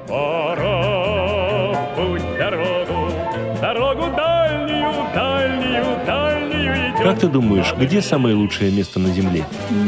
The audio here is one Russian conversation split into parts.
Пора в путь дорогу, дорогу дальнюю, дальнюю, дальнюю идем. Как ты думаешь, где самое лучшее место на Земле?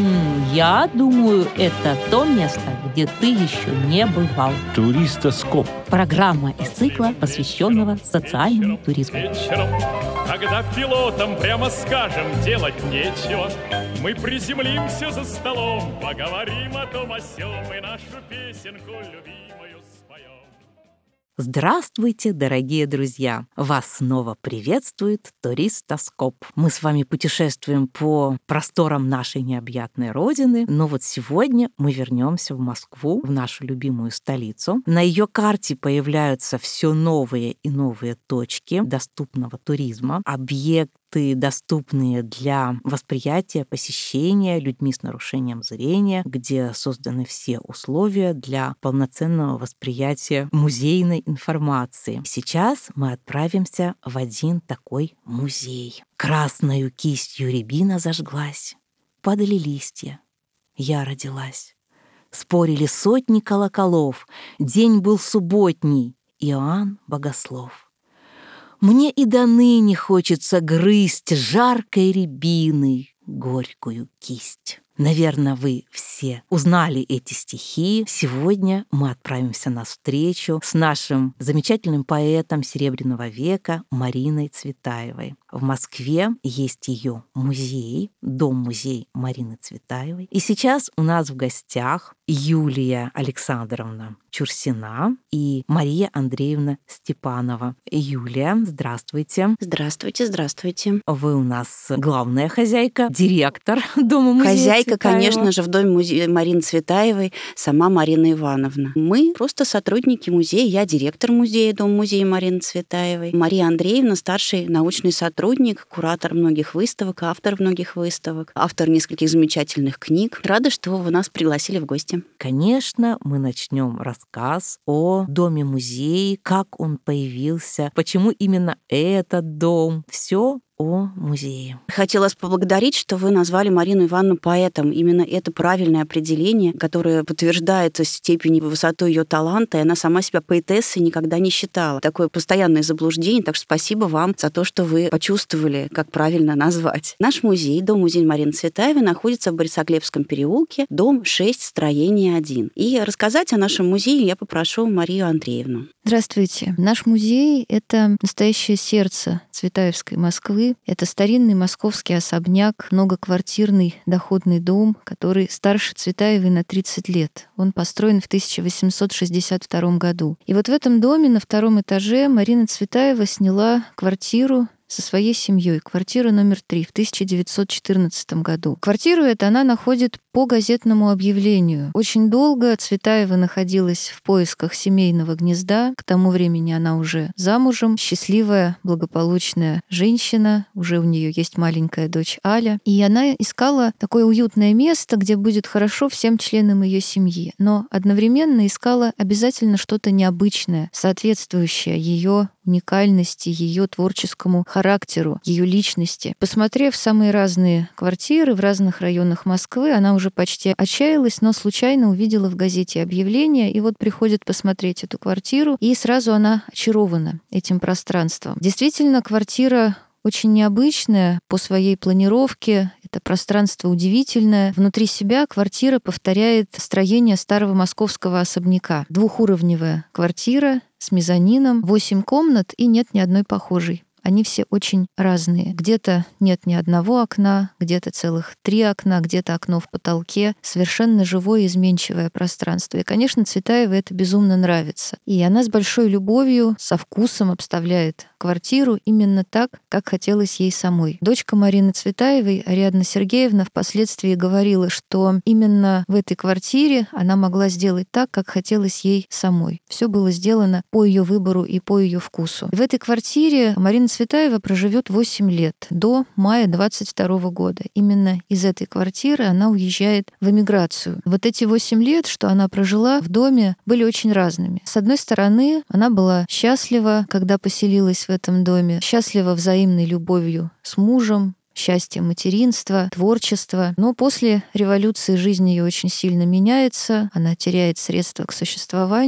Я думаю, это то место, где ты еще не бывал. Туристоскоп. Программа из цикла, посвященного социальному туризму. Вечером, когда пилотам прямо скажем делать нечего, мы приземлимся за столом, поговорим о том о сём и нашу песенку любимую споем. Здравствуйте, дорогие друзья! Вас снова приветствует Туристоскоп. Мы с вами путешествуем по просторам нашей необъятной родины, но вот сегодня мы вернемся в Москву, в нашу любимую столицу. На ее карте появляются все новые и новые точки доступного туризма, объекты, доступные для восприятия, посещения людьми с нарушением зрения, где созданы все условия для полноценного восприятия музейной информации. Сейчас мы отправимся в один такой музей. Красною кистью рябина зажглась, падали листья, я родилась. Спорили сотни колоколов, день был субботний, Иоанн Богослов. Мне и до ныне хочется грызть жаркой рябины горькую кисть. Наверное, вы все узнали эти стихи. Сегодня мы отправимся на встречу с нашим замечательным поэтом Серебряного века Мариной Цветаевой. В Москве есть ее музей, дом-музей Марины Цветаевой. И сейчас у нас в гостях Юлия Александровна Чурсина и Мария Андреевна Степанова. Юлия, здравствуйте. Здравствуйте, здравствуйте. Вы у нас главная хозяйка, директор дома-музея Хозяйка, Цветаева. конечно же, в доме музея Марины Цветаевой сама Марина Ивановна. Мы просто сотрудники музея. Я директор музея, дом-музея Марины Цветаевой. Мария Андреевна, старший научный сотрудник, куратор многих выставок, автор многих выставок, автор нескольких замечательных книг. Рада, что вы нас пригласили в гости. Конечно, мы начнем рассказ о доме-музее, как он появился, почему именно этот дом. Все о музее. Хотела вас поблагодарить, что вы назвали Марину Ивановну поэтом. Именно это правильное определение, которое подтверждает степень и высоту ее таланта, и она сама себя поэтессой никогда не считала. Такое постоянное заблуждение, так что спасибо вам за то, что вы почувствовали, как правильно назвать. Наш музей, дом-музей Марины Цветаевой, находится в Борисоглебском переулке, дом 6, строение 1. И рассказать о нашем музее я попрошу Марию Андреевну. Здравствуйте. Наш музей — это настоящее сердце Цветаевской Москвы. Это старинный московский особняк, многоквартирный доходный дом, который старше Цветаевой на 30 лет. Он построен в 1862 году. И вот в этом доме на 2-м этаже Марина Цветаева сняла квартиру со своей семьей, квартира номер 3 в 1914 году. Квартиру эту она находит по газетному объявлению. Очень долго Цветаева находилась в поисках семейного гнезда. К тому времени она уже замужем, счастливая, благополучная женщина. Уже у нее есть маленькая дочь Аля. И она искала такое уютное место, где будет хорошо всем членам ее семьи. Но одновременно искала обязательно что-то необычное, соответствующее ее уникальности, ее творческому характеру, ее личности. Посмотрев самые разные квартиры в разных районах Москвы, она уже почти отчаялась, но случайно увидела в газете объявление, и вот приходит посмотреть эту квартиру, и сразу она очарована этим пространством. Действительно, квартира очень необычная по своей планировке. Это пространство удивительное. Внутри себя квартира повторяет строение старого московского особняка. Двухуровневая квартира с мезонином, 8 комнат и нет ни одной похожей. Они все очень разные. Где-то нет ни одного окна, где-то целых 3 окна, где-то окно в потолке. Совершенно живое, изменчивое пространство. И, конечно, Цветаевой это безумно нравится. И она с большой любовью, со вкусом обставляет квартиру именно так, как хотелось ей самой. Дочка Марины Цветаевой, Ариадна Сергеевна, впоследствии говорила, что именно в этой квартире она могла сделать так, как хотелось ей самой. Все было сделано по ее выбору и по ее вкусу. И в этой квартире Марина Цветаева проживет 8 лет, до мая 22 года. Именно из этой квартиры она уезжает в эмиграцию. Вот эти 8 лет, что она прожила в доме, были очень разными. С одной стороны, она была счастлива, когда поселилась в этом доме, счастлива взаимной любовью с мужем, счастье материнства, творчества. Но после революции жизнь ее очень сильно меняется, она теряет средства к существованию,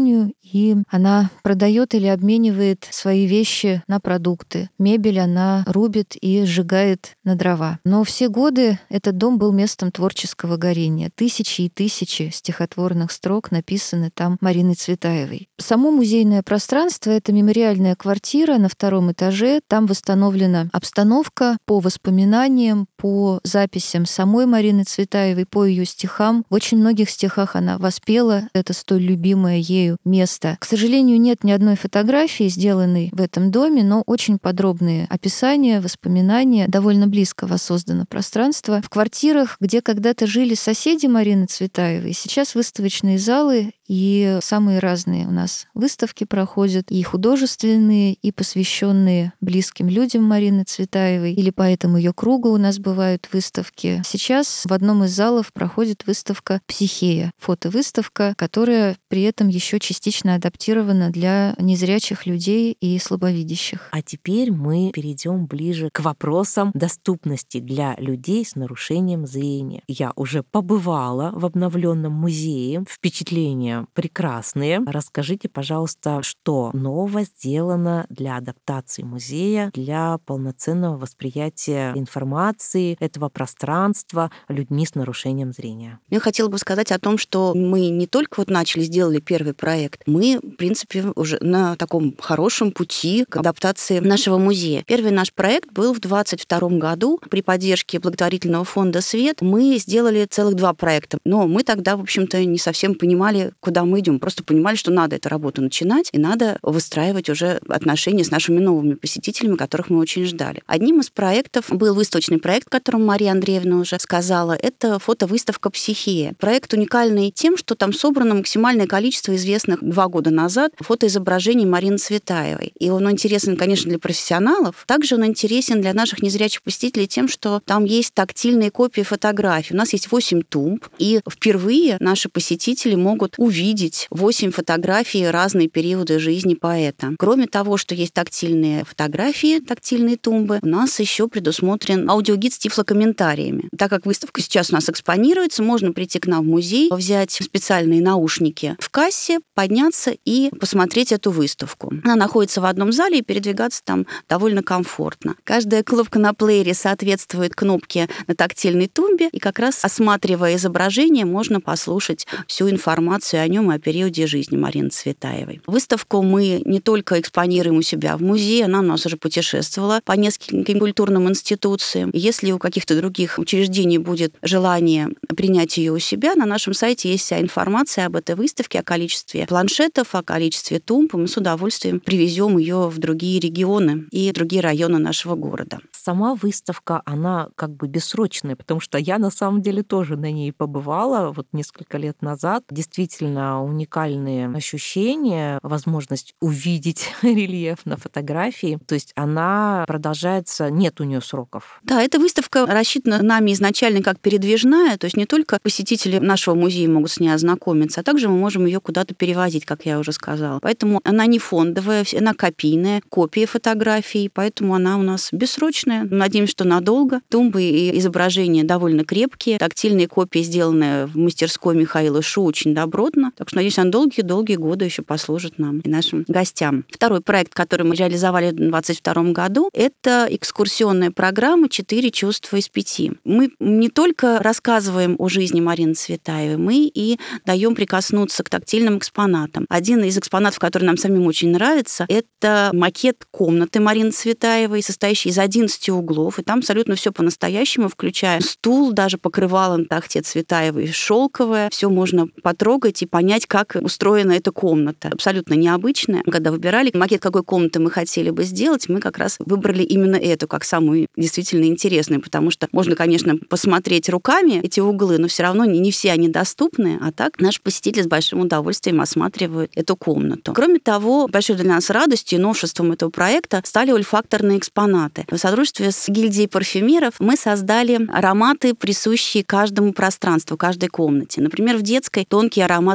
и она продает или обменивает свои вещи на продукты. Мебель она рубит и сжигает на дрова. Но все годы этот дом был местом творческого горения. Тысячи и тысячи стихотворных строк написаны там Мариной Цветаевой. Само музейное пространство — это мемориальная квартира на 2-м этаже. Там восстановлена обстановка по воспоминаниям, по записям самой Марины Цветаевой, по ее стихам. В очень многих стихах она воспела это столь любимое ею место. К сожалению, нет ни одной фотографии, сделанной в этом доме, но очень подробные описания, воспоминания. Довольно близко воссоздано пространство. В квартирах, где когда-то жили соседи Марины Цветаевой, сейчас выставочные залы, и самые разные у нас выставки проходят, и художественные, и посвященные близким людям Марины Цветаевой, или по этому ее кругу у нас бывают выставки. Сейчас в одном из залов проходит выставка «Психея», фотовыставка, которая при этом еще частично адаптирована для незрячих людей и слабовидящих. А теперь мы перейдем ближе к вопросам доступности для людей с нарушением зрения. Я уже побывала в обновленном музее. Впечатления прекрасные. Расскажите, пожалуйста, что нового сделано для адаптации музея, для полноценного восприятия информации этого пространства людьми с нарушением зрения? Я хотела бы сказать о том, что мы не только сделали первый проект, мы, в принципе, уже на таком хорошем пути к адаптации нашего музея. Первый наш проект был в 2022 году. При поддержке благотворительного фонда «Свет» мы сделали целых 2 проекта. Но мы тогда, в общем-то, не совсем понимали, куда мы идем. Просто понимали, что надо эту работу начинать, и надо выстраивать уже отношения с нашими новыми посетителями, которых мы очень ждали. Одним из проектов был выставочный проект, о котором Мария Андреевна уже сказала. Это фотовыставка «Психея». Проект уникальный тем, что там собрано максимальное количество известных 2 года назад фотоизображений Марины Цветаевой. И он интересен, конечно, для профессионалов. Также он интересен для наших незрячих посетителей тем, что там есть тактильные копии фотографий. У нас есть 8 тумб, и впервые наши посетители могут увидеть 8 фотографий разные периоды жизни поэта. Кроме того, что есть тактильные фотографии, тактильные тумбы, у нас еще предусмотрен аудиогид с тифлокомментариями. Так как выставка сейчас у нас экспонируется, можно прийти к нам в музей, взять специальные наушники в кассе, подняться и посмотреть эту выставку. Она находится в одном зале, и передвигаться там довольно комфортно. Каждая кнопка на плеере соответствует кнопке на тактильной тумбе, и как раз, осматривая изображение, можно послушать всю информацию о нем и о периоде жизни Марины Цветаевой. Выставку мы не только экспонируем у себя в музее, она у нас уже путешествовала по нескольким культурным институциям. Если у каких-то других учреждений будет желание принять ее у себя, на нашем сайте есть вся информация об этой выставке, о количестве планшетов, о количестве тумб, и мы с удовольствием привезем ее в другие регионы и другие районы нашего города. Сама выставка, она как бы бессрочная, потому что я на самом деле тоже на ней побывала несколько лет назад. Действительно уникальные ощущения, возможность увидеть рельеф на фотографии. То есть она продолжается, нет у нее сроков. Да, эта выставка рассчитана нами изначально как передвижная, то есть не только посетители нашего музея могут с ней ознакомиться, а также мы можем ее куда-то перевозить, как я уже сказала. Поэтому она не фондовая, она копийная, копия фотографий, поэтому она у нас бессрочная. Надеемся, что надолго. Тумбы и изображения довольно крепкие. Тактильные копии, сделанные в мастерской Михаила Шу, очень добротно. Так что, надеюсь, она долгие годы еще послужит нам и нашим гостям. Второй проект, который мы реализовали в 2022 году, это экскурсионная программа «4 чувства из 5». Мы не только рассказываем о жизни Марины Цветаевой, мы и даем прикоснуться к тактильным экспонатам. Один из экспонатов, который нам самим очень нравится, это макет комнаты Марины Цветаевой, состоящий из 11 углов, и там абсолютно все по-настоящему, включая стул, даже покрывало на тахте Цветаевой шелковое. Все можно потрогать и понять, как устроена эта комната. Абсолютно необычная. Когда выбирали макет, какой комнаты мы хотели бы сделать, мы как раз выбрали именно эту как самую действительно интересную, потому что можно, конечно, посмотреть руками эти углы, но все равно не все они доступны, а так наш посетитель с большим удовольствием осматривает эту комнату. Кроме того, большой для нас радостью и новшеством этого проекта стали ольфакторные экспонаты. В сотрудничестве с гильдией парфюмеров мы создали ароматы, присущие каждому пространству, каждой комнате. Например, в детской тонкий аромат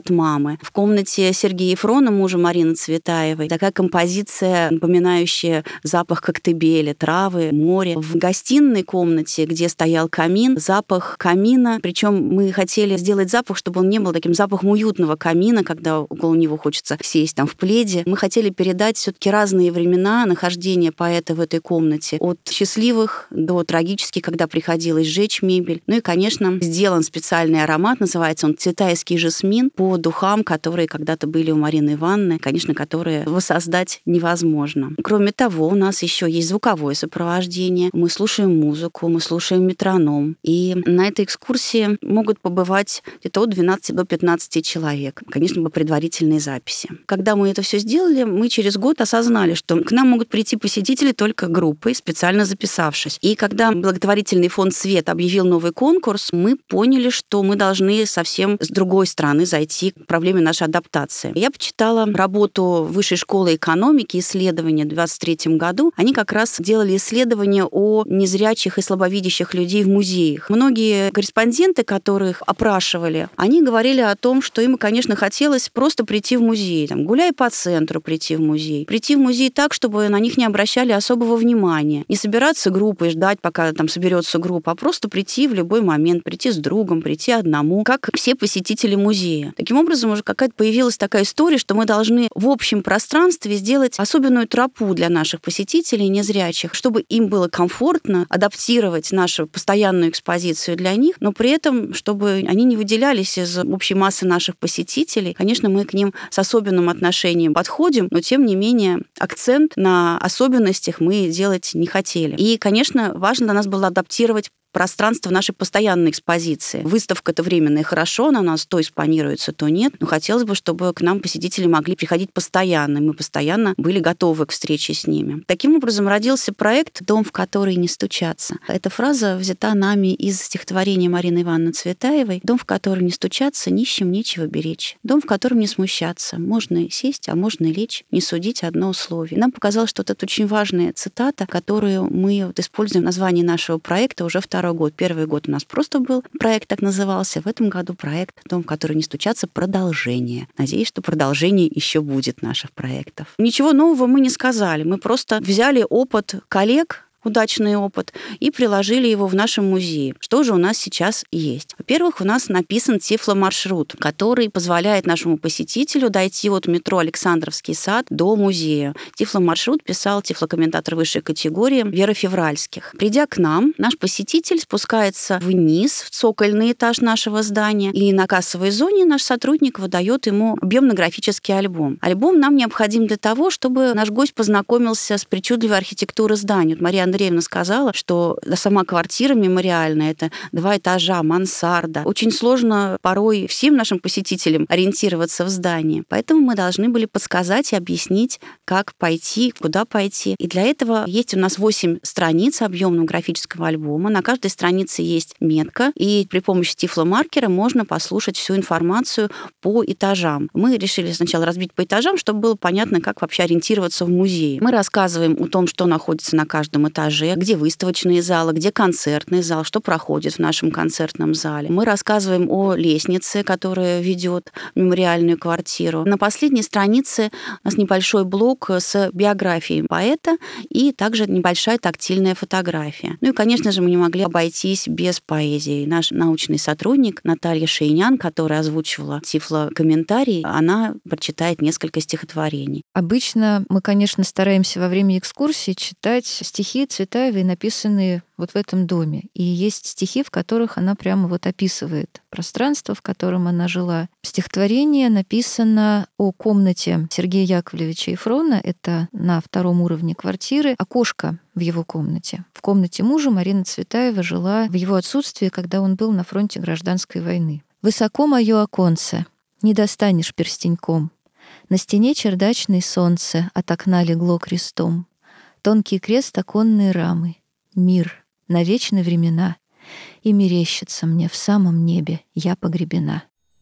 от мамы. В комнате Сергея Ефрона, мужа Марины Цветаевой, такая композиция, напоминающая запах коктебеля, травы, море. В гостиной комнате, где стоял камин, запах камина. Причем мы хотели сделать запах, чтобы он не был таким запахом уютного камина, когда около него хочется сесть там в пледе. Мы хотели передать все-таки разные времена нахождения поэта в этой комнате. От счастливых до трагических, когда приходилось сжечь мебель. Ну и, конечно, сделан специальный аромат, называется он «Цветаевский жасмин», по духам, которые когда-то были у Марины Ивановны, конечно, которые воссоздать невозможно. Кроме того, у нас еще есть звуковое сопровождение. Мы слушаем музыку, мы слушаем метроном. И на этой экскурсии могут побывать где-то от 12 до 15 человек. Конечно, по предварительной записи. Когда мы это все сделали, мы через год осознали, что к нам могут прийти посетители только группой, специально записавшись. И когда благотворительный фонд «Свет» объявил новый конкурс, мы поняли, что мы должны совсем с другой стороны зайти к проблеме нашей адаптации. Я почитала работу Высшей школы экономики, исследования в 2023 году. Они как раз делали исследования о незрячих и слабовидящих людей в музеях. Многие корреспонденты, которых опрашивали, они говорили о том, что им, конечно, хотелось просто прийти в музей, там, гуляя по центру, прийти в музей так, чтобы на них не обращали особого внимания, не собираться группой, ждать, пока там соберется группа, а просто прийти в любой момент, прийти с другом, прийти одному, как все посетители музея. Таким образом, уже какая-то появилась такая история, что мы должны в общем пространстве сделать особенную тропу для наших посетителей незрячих, чтобы им было комфортно адаптировать нашу постоянную экспозицию для них, но при этом, чтобы они не выделялись из общей массы наших посетителей. Конечно, мы к ним с особенным отношением подходим, но тем не менее акцент на особенностях мы делать не хотели. И, конечно, важно для нас было адаптировать пространство нашей постоянной экспозиции. Выставка-то временная, хорошо, она у нас то экспонируется, то нет, но хотелось бы, чтобы к нам посетители могли приходить постоянно, и мы постоянно были готовы к встрече с ними. Таким образом родился проект «Дом, в который не стучаться». Эта фраза взята нами из стихотворения Марины Ивановны Цветаевой «Дом, в который не стучаться, нищим нечего беречь. Дом, в котором не смущаться. Можно сесть, а можно лечь, не судить одно условие». Нам показалось, что это очень важная цитата, которую мы используем в названии нашего проекта уже второй год. Первый год у нас просто был проект, так назывался. В этом году проект «Дом, в который не стучаться», продолжение. Надеюсь, что продолжение еще будет наших проектов. Ничего нового мы не сказали. Мы просто взяли опыт коллег, удачный опыт, и приложили его в нашем музее. Что же у нас сейчас есть? Во-первых, у нас написан тифломаршрут, который позволяет нашему посетителю дойти от метро Александровский сад до музея. Тифломаршрут писал тифлокомментатор высшей категории Вера Февральских. Придя к нам, наш посетитель спускается вниз, в цокольный этаж нашего здания, и на кассовой зоне наш сотрудник выдает ему объемно-графический альбом. Альбом нам необходим для того, чтобы наш гость познакомился с причудливой архитектурой здания. Мария Андреевна сказала, что сама квартира мемориальная — это 2 этажа, мансарда. Очень сложно порой всем нашим посетителям ориентироваться в здании. Поэтому мы должны были подсказать и объяснить, как пойти, куда пойти. И для этого есть у нас 8 страниц объемного графического альбома. На каждой странице есть метка, и при помощи тифломаркера можно послушать всю информацию по этажам. Мы решили сначала разбить по этажам, чтобы было понятно, как вообще ориентироваться в музее. Мы рассказываем о том, что находится на каждом этаже, где выставочные залы, где концертный зал, что проходит в нашем концертном зале. Мы рассказываем о лестнице, которая ведет в мемориальную квартиру. На последней странице у нас небольшой блок с биографией поэта и также небольшая тактильная фотография. Ну и, конечно же, мы не могли обойтись без поэзии. Наш научный сотрудник Наталья Шейнян, которая озвучивала тифлокомментарий, она прочитает несколько стихотворений. Обычно мы, конечно, стараемся во время экскурсии читать стихи Цветаевой, написанные вот в этом доме. И есть стихи, в которых она прямо вот описывает пространство, в котором она жила. Стихотворение написано о комнате Сергея Яковлевича Ефрона. Это на 2-м уровне квартиры. Окошко в его комнате. В комнате мужа Марина Цветаева жила в его отсутствии, когда он был на фронте гражданской войны. «Высоко моё оконце, не достанешь перстеньком. На стене чердачное солнце от окна легло крестом. Тонкий крест оконной рамы. Мир на вечные времена. И мерещится мне в самом небе я погребена».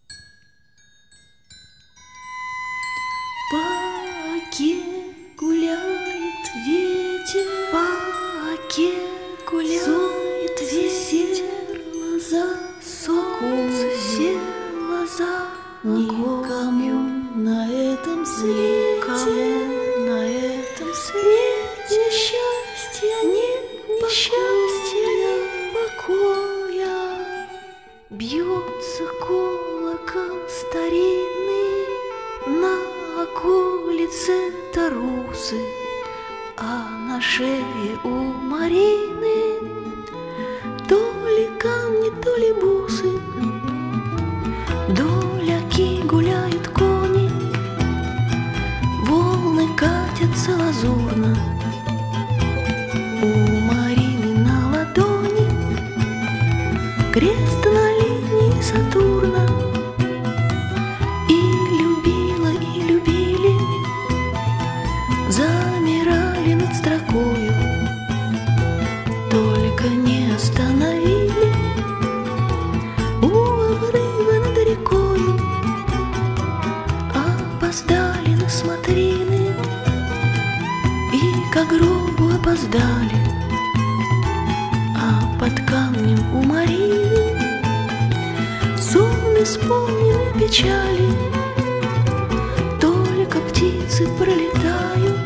По оке гуляет ветер, по оке гуляет ветер, за солнце село за окном. никому на этом свете счастья, нет несчастья, покоя. Бьется колокол старинный на околице Тарусы, а на шее у Марины то ли камни, то ли бусы. Вдоль оки гуляют кони, волны катятся лазурно. У Марины на ладони крест на линии Сатурна. И любила, и любили, замирали над строкою, только не остановили у обрыва над рекою. Опоздали на смотрины и к гробу опоздали, а под камнем у Марины сон исполненный печали. Только птицы пролетают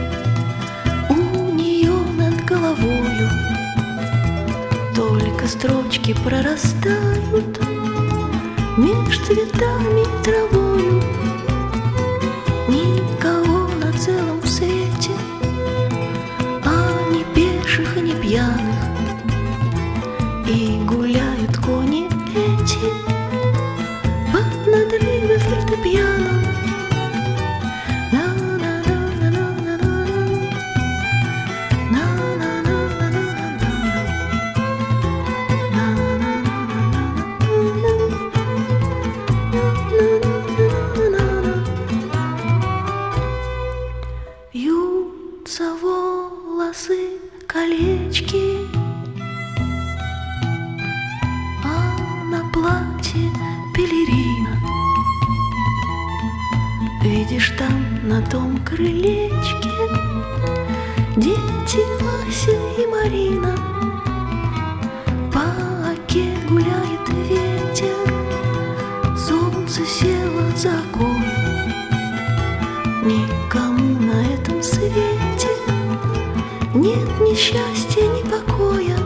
у нее над головою, только строчки прорастают меж цветами и травою. Никого на целом свете, а ни пеших, и ни пьяных. И гуляют кони эти под надрывы фортепиано. Вьются волосы колечки, а на платье пелерина. Видишь, там на том крылечке дети Ася и Марина. По оке гуляет ветер, солнце село за оком. Никому на этом свете нет ни счастья, ни покоя.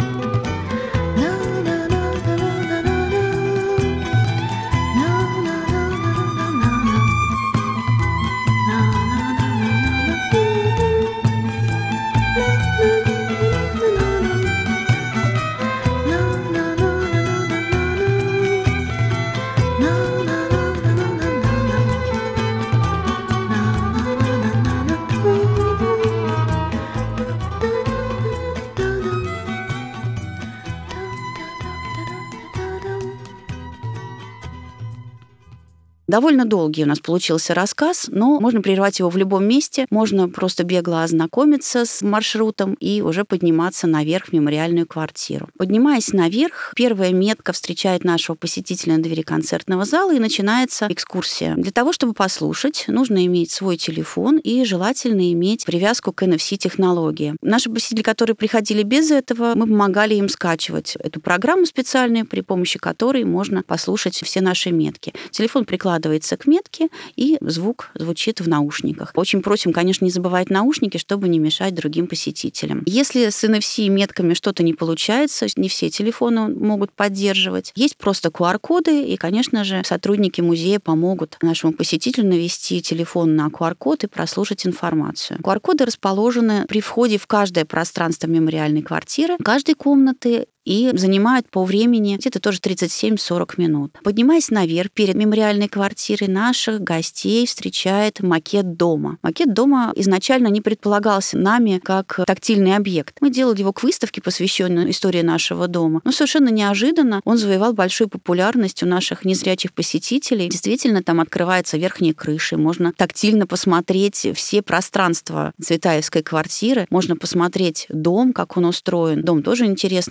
Довольно долгий у нас получился рассказ, но можно прервать его в любом месте, можно просто бегло ознакомиться с маршрутом и уже подниматься наверх в мемориальную квартиру. Поднимаясь наверх, первая метка встречает нашего посетителя на двери концертного зала, и начинается экскурсия. Для того, чтобы послушать, нужно иметь свой телефон и желательно иметь привязку к NFC-технологии. Наши посетители, которые приходили без этого, мы помогали им скачивать эту программу специальную, при помощи которой можно послушать все наши метки. Телефон прикладывается к метке, и звук звучит в наушниках. Очень просим, конечно, не забывать наушники, чтобы не мешать другим посетителям. Если с NFC-метками что-то не получается, не все телефоны могут поддерживать, есть просто QR-коды, и, конечно же, сотрудники музея помогут нашему посетителю навести телефон на QR-код и прослушать информацию. QR-коды расположены при входе в каждое пространство мемориальной квартиры, каждой комнаты, и занимают по времени где-то тоже 37-40 минут. Поднимаясь наверх, перед мемориальной квартирой наших гостей встречает макет дома. Макет дома изначально не предполагался нами как тактильный объект. Мы делали его к выставке, посвященной истории нашего дома. Но совершенно неожиданно он завоевал большую популярность у наших незрячих посетителей. Действительно, там открывается верхняя крыша, можно тактильно посмотреть все пространства Цветаевской квартиры, можно посмотреть дом, как он устроен. Дом тоже интересный, потому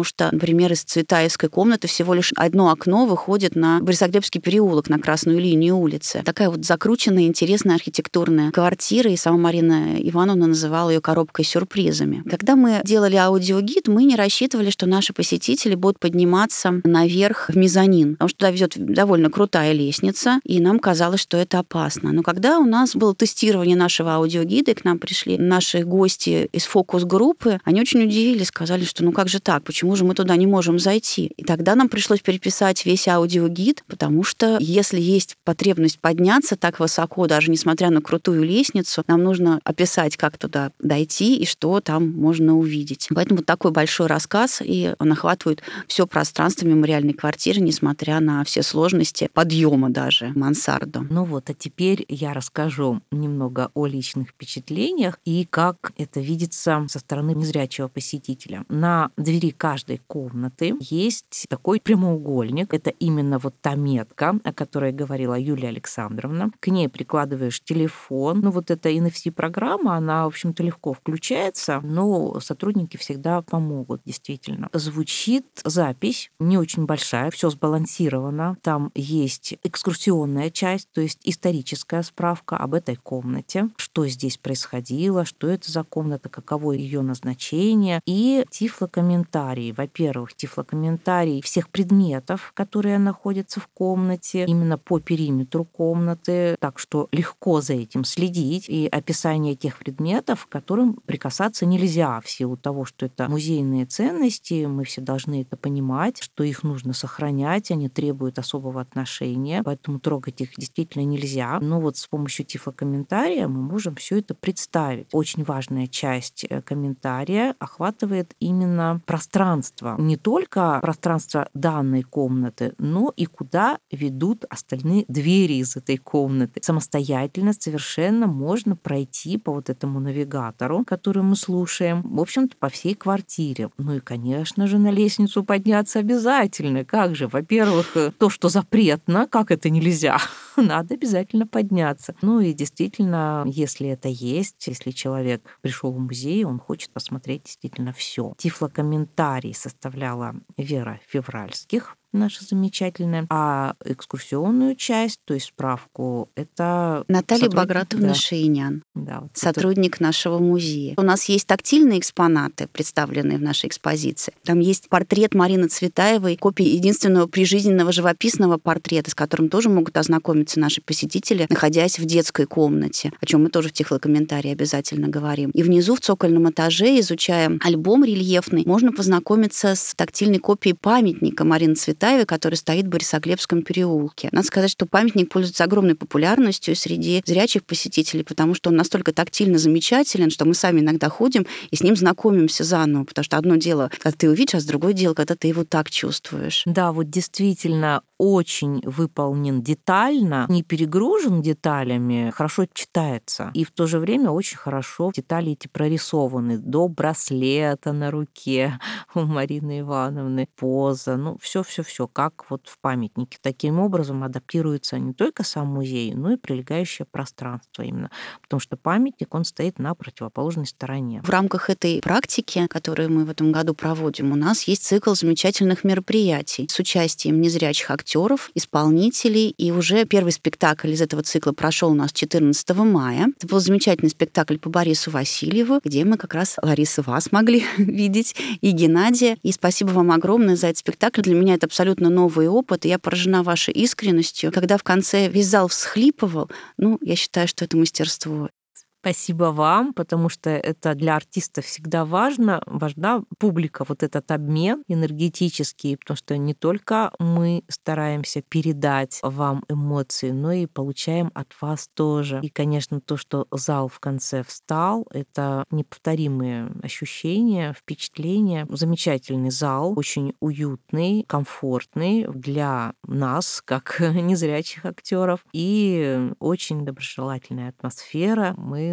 что, например, из Цветаевской комнаты всего лишь одно окно выходит на Борисоглебский переулок, на красную линию улицы. Такая вот закрученная, интересная архитектурная квартира, и сама Марина Ивановна называла ее коробкой с сюрпризами. Когда мы делали аудиогид, мы не рассчитывали, что наши посетители будут подниматься наверх в мезонин, потому что туда ведет довольно крутая лестница, и нам казалось, что это опасно. Но когда у нас было тестирование нашего аудиогида, и к нам пришли наши гости из фокус-группы, они очень удивились, сказали, что ну как же так, почему же мы туда не можем зайти? И тогда нам пришлось переписать весь аудиогид, потому что если есть потребность подняться так высоко, даже несмотря на крутую лестницу, нам нужно описать, как туда дойти и что там можно увидеть. Поэтому такой большой рассказ, и он охватывает все пространство мемориальной квартиры, несмотря на все сложности подъема даже в мансарду. Ну вот, а теперь я расскажу немного о личных впечатлениях и как это видится со стороны незрячего посетителя. На двери каждой комнаты есть такой прямоугольник. Это именно вот та метка, о которой говорила Юлия Александровна. К ней прикладываешь телефон. Ну вот эта NFC-программа, она, в общем-то, легко включается, но сотрудники всегда помогут, действительно. Звучит запись, не очень большая, все сбалансировано. Там есть экскурсионная часть, то есть историческая справка об этой комнате, что здесь происходило, что это за комната, каково ее назначение, и тифлокомментарии. Во-первых, тифлокомментарий всех предметов, которые находятся в комнате, именно по периметру комнаты, так что легко за этим следить, и описание тех предметов, к которым прикасаться нельзя в силу того, что это музейные ценности, мы все должны это понимать, что их нужно сохранять, они требуют особого отношения, поэтому трогать их действительно нельзя. Но вот с помощью тифлокомментария мы можем все это представить. Очень важная часть комментария охватывает именно пространство. Не только пространство данной комнаты, но и куда ведут остальные двери из этой комнаты. Самостоятельно совершенно можно пройти по вот этому навигатору, который мы слушаем, в общем-то, по всей квартире. Ну и, конечно же, на лестницу подняться обязательно. Как же? Во-первых, то, что запретно, как это нельзя? Надо обязательно подняться. Ну и действительно, если это есть, если человек пришел в музей, он хочет посмотреть действительно все. Тифлокомментарий составляла Вера Февральских, наша замечательная, а экскурсионную часть, то есть справку, это Наталья Багратовна Шейнян, вот сотрудник нашего музея. У нас есть тактильные экспонаты, представленные в нашей экспозиции. Там есть портрет Марины Цветаевой, копия единственного прижизненного живописного портрета, с которым тоже могут ознакомиться наши посетители, находясь в детской комнате, о чем мы тоже в тифлокомментарии обязательно говорим. И внизу, в цокольном этаже, изучая альбом рельефный, можно познакомиться с тактильной копией памятника Марины Цветаевой, который стоит в Борисоглебском переулке. Надо сказать, что памятник пользуется огромной популярностью среди зрячих посетителей, потому что он настолько тактильно замечателен, что мы сами иногда ходим и с ним знакомимся заново, потому что одно дело, когда ты его видишь, а другое дело, когда ты его так чувствуешь. Да, вот действительно очень выполнен детально, не перегружен деталями, хорошо читается. И в то же время очень хорошо детали эти прорисованы. До браслета на руке у Марины Ивановны, поза, ну, все, как вот в памятнике. Таким образом адаптируется не только сам музей, но и прилегающее пространство именно. Потому что памятник, он стоит на противоположной стороне. В рамках этой практики, которую мы в этом году проводим, у нас есть цикл замечательных мероприятий с участием незрячих актеров, исполнителей. И уже первый спектакль из этого цикла прошел у нас 14 мая. Это был замечательный спектакль по Борису Васильеву, где мы как раз, Лариса, вас могли видеть, и Геннадия. И спасибо вам огромное за этот спектакль. Для меня это абсолютно новый опыт, и я поражена вашей искренностью. Когда в конце весь зал всхлипывал, я считаю, что это мастерство. Спасибо вам, потому что это для артиста всегда важно. Важна публика, вот этот обмен энергетический, потому что не только мы стараемся передать вам эмоции, но и получаем от вас тоже. И, конечно, то, что зал в конце встал, это неповторимые ощущения, впечатления. Замечательный зал, очень уютный, комфортный для нас, как незрячих актеров, и очень доброжелательная атмосфера. Мы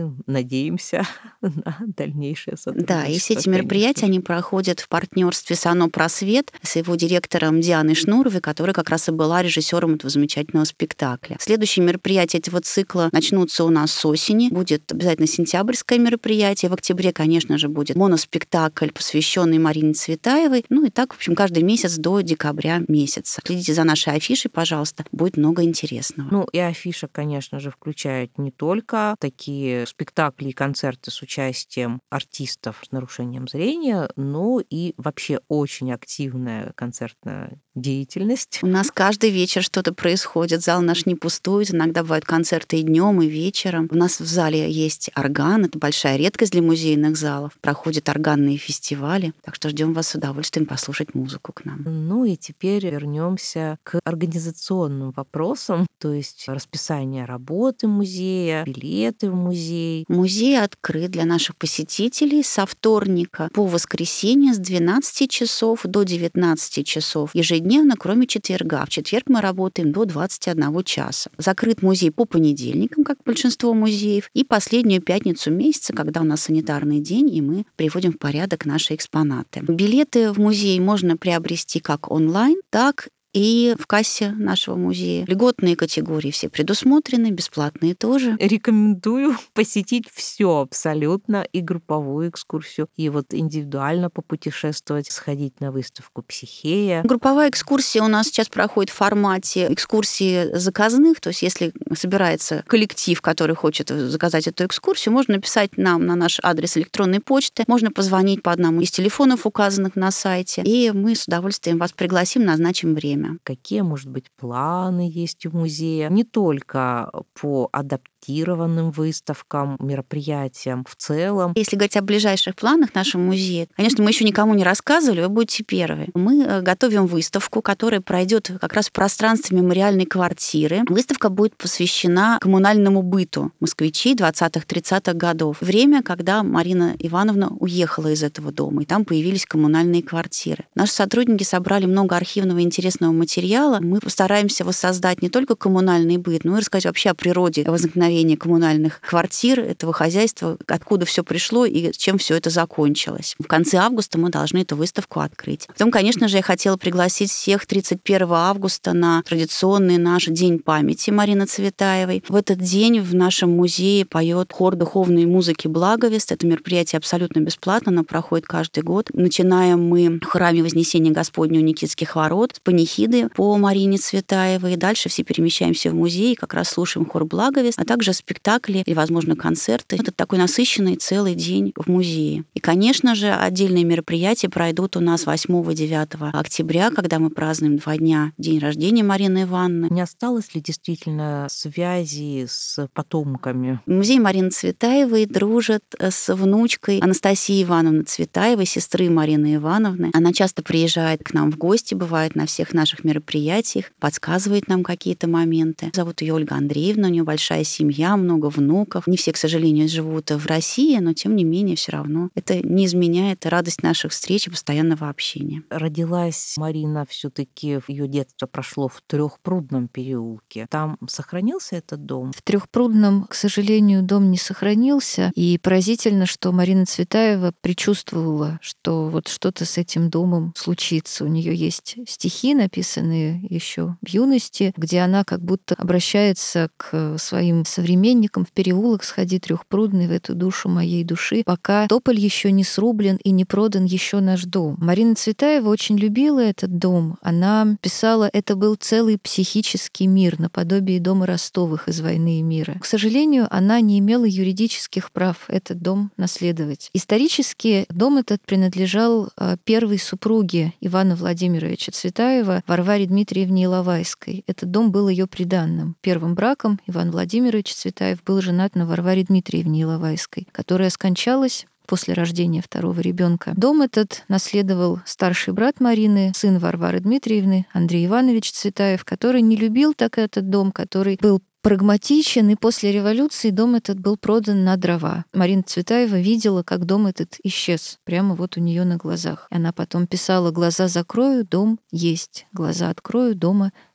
мы надеемся на дальнейшее сотрудничество. Да, и все эти мероприятия, они проходят в партнерстве с ОНО «Просвет», с его директором Дианой Шнуровой, которая как раз и была режиссером этого замечательного спектакля. Следующие мероприятия этого цикла начнутся у нас с осени. Будет обязательно сентябрьское мероприятие. В октябре, конечно же, будет моноспектакль, посвященный Марине Цветаевой. Ну и так, в общем, каждый месяц до декабря месяца. Следите за нашей афишей, пожалуйста. Будет много интересного. Ну и афиша, конечно же, включает не только такие спектакли и концерты с участием артистов с нарушением зрения, но и вообще очень активная концертная деятельность. У нас каждый вечер что-то происходит. Зал наш не пустует. Иногда бывают концерты и днем, и вечером. У нас в зале есть орган. Это большая редкость для музейных залов. Проходят органные фестивали. Так что ждем вас с удовольствием послушать музыку к нам. Ну и теперь вернемся к организационным вопросам, то есть расписание работы музея, билеты в музей. Музей открыт для наших посетителей со вторника по воскресенье с 12 часов до 19 часов ежедневно, кроме четверга. В четверг мы работаем до 21 часа. Закрыт музей по понедельникам, как большинство музеев, и последнюю пятницу месяца, когда у нас санитарный день, и мы приводим в порядок наши экспонаты. Билеты в музей можно приобрести как онлайн, так и в кассе нашего музея. Льготные категории все предусмотрены, бесплатные тоже. Рекомендую посетить все абсолютно, и групповую экскурсию, и вот индивидуально попутешествовать, сходить на выставку «Психея». Групповая экскурсия у нас сейчас проходит в формате экскурсии заказных, то есть если собирается коллектив, который хочет заказать эту экскурсию, можно написать нам на наш адрес электронной почты, можно позвонить по одному из телефонов, указанных на сайте, и мы с удовольствием вас пригласим, назначим время. Какие, может быть, планы есть у музея? Не только по адаптированным выставкам, мероприятиям в целом. Если говорить о ближайших планах нашего музея, конечно, мы еще никому не рассказывали, вы будете первые. Мы готовим выставку, которая пройдет как раз в пространстве мемориальной квартиры. Выставка будет посвящена коммунальному быту москвичей 20-30-х годов. Время, когда Марина Ивановна уехала из этого дома, и там появились коммунальные квартиры. Наши сотрудники собрали много архивного интересного материала. Мы постараемся воссоздать не только коммунальный быт, но и рассказать вообще о природе возникновения коммунальных квартир, этого хозяйства, откуда все пришло и чем все это закончилось. В конце августа мы должны эту выставку открыть. Потом, конечно же, я хотела пригласить всех 31 августа на традиционный наш День памяти Марины Цветаевой. В этот день в нашем музее поет хор духовной музыки «Благовест». Это мероприятие абсолютно бесплатно, оно проходит каждый год. Начинаем мы в храме Вознесения Господня у Никитских ворот с панихиды по Марине Цветаевой. И дальше все перемещаемся в музей, как раз слушаем хор «Благовест», а также спектакли или, возможно, концерты. Это такой насыщенный целый день в музее. И, конечно же, отдельные мероприятия пройдут у нас 8-9 октября, когда мы празднуем 2 дня день рождения Марины Ивановны. Не осталось ли действительно связи с потомками? Музей Марины Цветаевой дружит с внучкой Анастасии Ивановны Цветаевой, сестры Марины Ивановны. Она часто приезжает к нам в гости, бывает на всех наших мероприятиях, подсказывает нам какие-то моменты. Зовут ее Ольга Андреевна, у нее большая семья, много внуков. Не все, к сожалению, живут в России, но тем не менее все равно это не изменяет радость наших встреч и постоянного общения. Родилась Марина все-таки, ее детство прошло в Трехпрудном переулке. Там сохранился этот дом? В Трехпрудном, к сожалению, дом не сохранился. И поразительно, что Марина Цветаева предчувствовала, что вот что-то с этим домом случится. У нее есть стихи, написанные еще в юности, где она как будто обращается к своим современникам: в переулок сходи трехпрудный, в эту душу моей души, пока тополь еще не срублен и не продан еще наш дом. Марина Цветаева очень любила этот дом. Она писала, это был целый психический мир, наподобие дома Ростовых из «Войны и мира». К сожалению, она не имела юридических прав этот дом наследовать. Исторически дом этот принадлежал первой супруге Ивана Владимировича Цветаева, Варваре Дмитриевне Иловайской. Этот дом был ее приданным. Первым браком Иван Владимирович Цветаев был женат на Варваре Дмитриевне Иловайской, которая скончалась после рождения второго ребенка. Дом этот наследовал старший брат Марины, сын Варвары Дмитриевны, Андрей Иванович Цветаев, который не любил так этот дом, который был прагматичен, и после революции дом этот был продан на дрова. Марина Цветаева видела, как дом этот исчез, прямо вот у нее на глазах. Она потом писала: «Глаза закрою, дом есть. Глаза открою, дома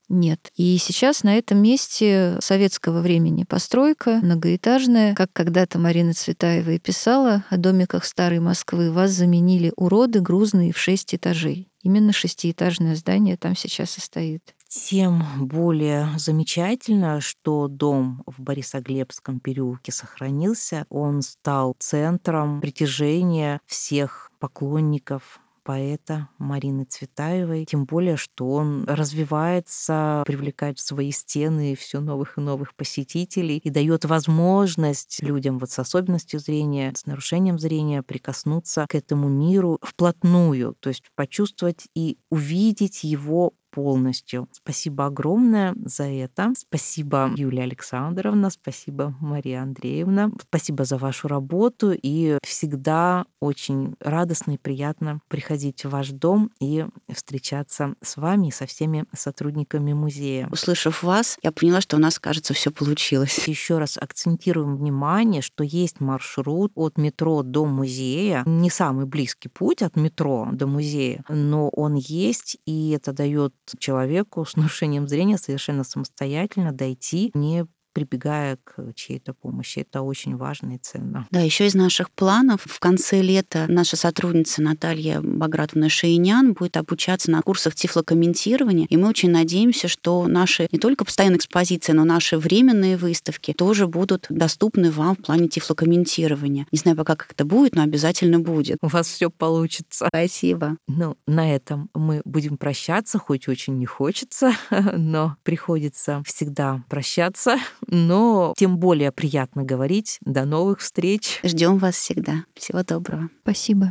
Нет. И сейчас на этом месте советского времени постройка многоэтажная. Как когда-то Марина Цветаева и писала о домиках старой Москвы, вас заменили уроды грузные в 6 этажей. Именно 6-этажное здание там сейчас и стоит. Тем более замечательно, что дом в Борисоглебском переулке сохранился. Он стал центром притяжения всех поклонников поэта Марины Цветаевой, тем более, что он развивается, привлекает в свои стены все новых и новых посетителей и дает возможность людям вот с особенностью зрения, с нарушением зрения прикоснуться к этому миру вплотную, то есть почувствовать и увидеть его полностью. Спасибо огромное за это. Спасибо, Юлия Александровна, спасибо, Мария Андреевна. Спасибо за вашу работу. И всегда очень радостно и приятно приходить в ваш дом и встречаться с вами и со всеми сотрудниками музея. Услышав вас, я поняла, что у нас, кажется, все получилось. Еще раз акцентируем внимание, что есть маршрут от метро до музея. Не самый близкий путь от метро до музея, но он есть, и это дает человеку с нарушением зрения совершенно самостоятельно дойти, не прибегая к чьей-то помощи. Это очень важно и ценно. Да, еще из наших планов в конце лета наша сотрудница Наталья Багратовна Шейнян будет обучаться на курсах тифлокомментирования, и мы очень надеемся, что наши не только постоянные экспозиции, но наши временные выставки тоже будут доступны вам в плане тифлокомментирования. Не знаю пока, как это будет, но обязательно будет. У вас все получится. Спасибо. Ну, на этом мы будем прощаться, хоть очень не хочется, но приходится всегда прощаться. Но тем более приятно говорить. До новых встреч. Ждем вас всегда. Всего доброго. Спасибо.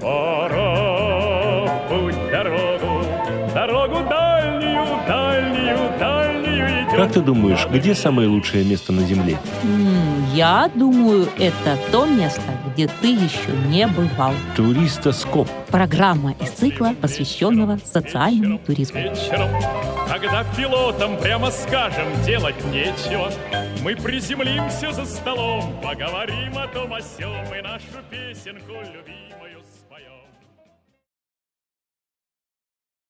Пора в путь дорогу дальнюю, дальнюю, дальнюю идем. Как ты думаешь, где самое лучшее место на Земле? Я думаю, это то место, где ты еще не бывал. Туристоскоп. Программа из цикла, посвященного социальному туризму. Вечером, когда пилотам прямо скажем, делать нечего, мы приземлимся за столом, поговорим о том о сём и нашу песенку любимую споем.